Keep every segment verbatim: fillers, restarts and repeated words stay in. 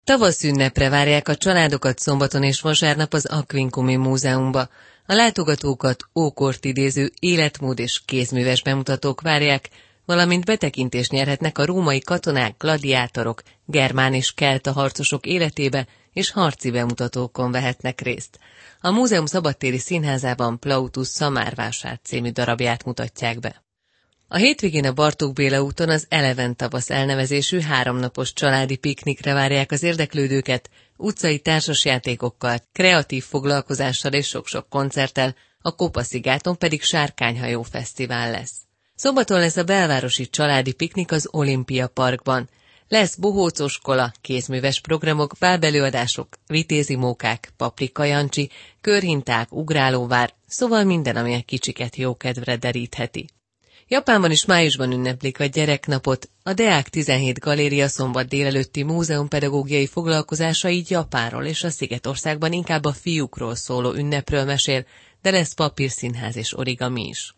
Tavasz ünnepre várják a családokat szombaton és vasárnap az Aquincumi Múzeumba. A látogatókat ókort idéző életmód és kézműves bemutatók várják, valamint betekintést nyerhetnek a római katonák, gladiátorok, germán és kelta harcosok életébe, és harci bemutatókon vehetnek részt. A múzeum szabadtéri színházában Plautus Szamárvásár című darabját mutatják be. A hétvégén a Bartók Béla úton az Eleven Tavasz elnevezésű háromnapos családi piknikre várják az érdeklődőket, utcai társasjátékokkal, kreatív foglalkozással és sok-sok koncerttel, a Kopaszigáton pedig Sárkányhajó Fesztivál lesz. Szombaton lesz a belvárosi családi piknik az Olimpia Parkban. Lesz bohócos kola, kézműves programok, bábelőadások, vitézi mókák, paprika jancsi, körhinták, ugrálóvár, szóval minden, ami a kicsiket jókedvre derítheti. Japánban is májusban ünneplik a gyereknapot, a Deák tizenhét Galéria szombat délelőtti múzeumpedagógiai foglalkozása így Japánról és a Szigetországban inkább a fiúkról szóló ünnepről mesél, de lesz papírszínház és origami is.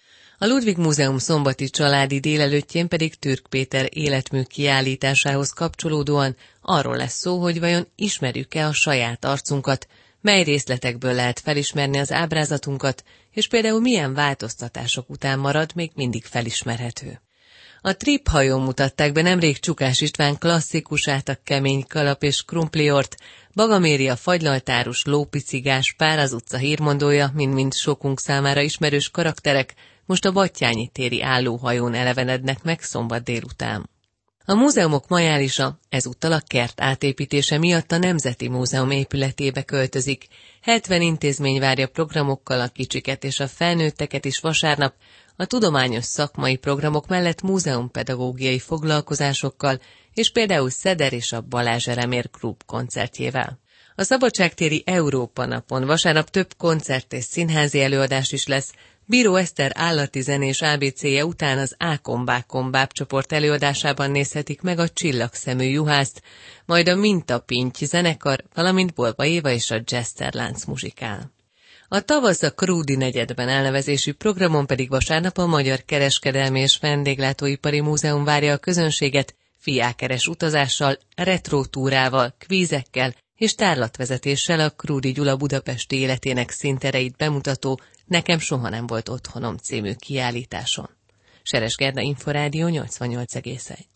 A Ludwig Múzeum szombati családi délelőttjén pedig Türk Péter életmű kiállításához kapcsolódóan arról lesz szó, hogy vajon ismerjük-e a saját arcunkat, mely részletekből lehet felismerni az ábrázatunkat, és például milyen változtatások után marad még mindig felismerhető. A Trip hajón mutatták be nemrég Csukás István klasszikusát, a kemény kalap és krumpliort, Bagaméri a fagylaltárus, lópicigás, Pár az utca hírmondója, mind-mind sokunk számára ismerős karakterek, most a Battyányi téri állóhajón elevenednek meg szombat délután. A múzeumok majálisa ezúttal a kert átépítése miatt a Nemzeti Múzeum épületébe költözik. hetven intézmény várja programokkal a kicsiket és a felnőtteket is vasárnap, a tudományos szakmai programok mellett múzeumpedagógiai foglalkozásokkal, és például Szeder és a Balázs Eremér Klub koncertjével. A szabadságtéri Európa napon vasárnap több koncert és színházi előadás is lesz. Bíró Eszter állati zenés á bé cé-je után az Ákombákon bábcsoport előadásában nézhetik meg a Csillagszemű juhászt, majd a Mintapinty zenekar, valamint Bolba Éva és a Jeszterlánc muzsikál. A Tavasz a Krúdi negyedben elnevezésű programon pedig vasárnap a Magyar Kereskedelmi és Vendéglátóipari Múzeum várja a közönséget fiákeres utazással, retrótúrával, kvízekkel és tárlatvezetéssel a Krúdi Gyula budapesti életének színtereit bemutató Nekem soha nem volt otthonom című kiállításon. Seres Gerda, Inforádió nyolcvannyolc egész egy.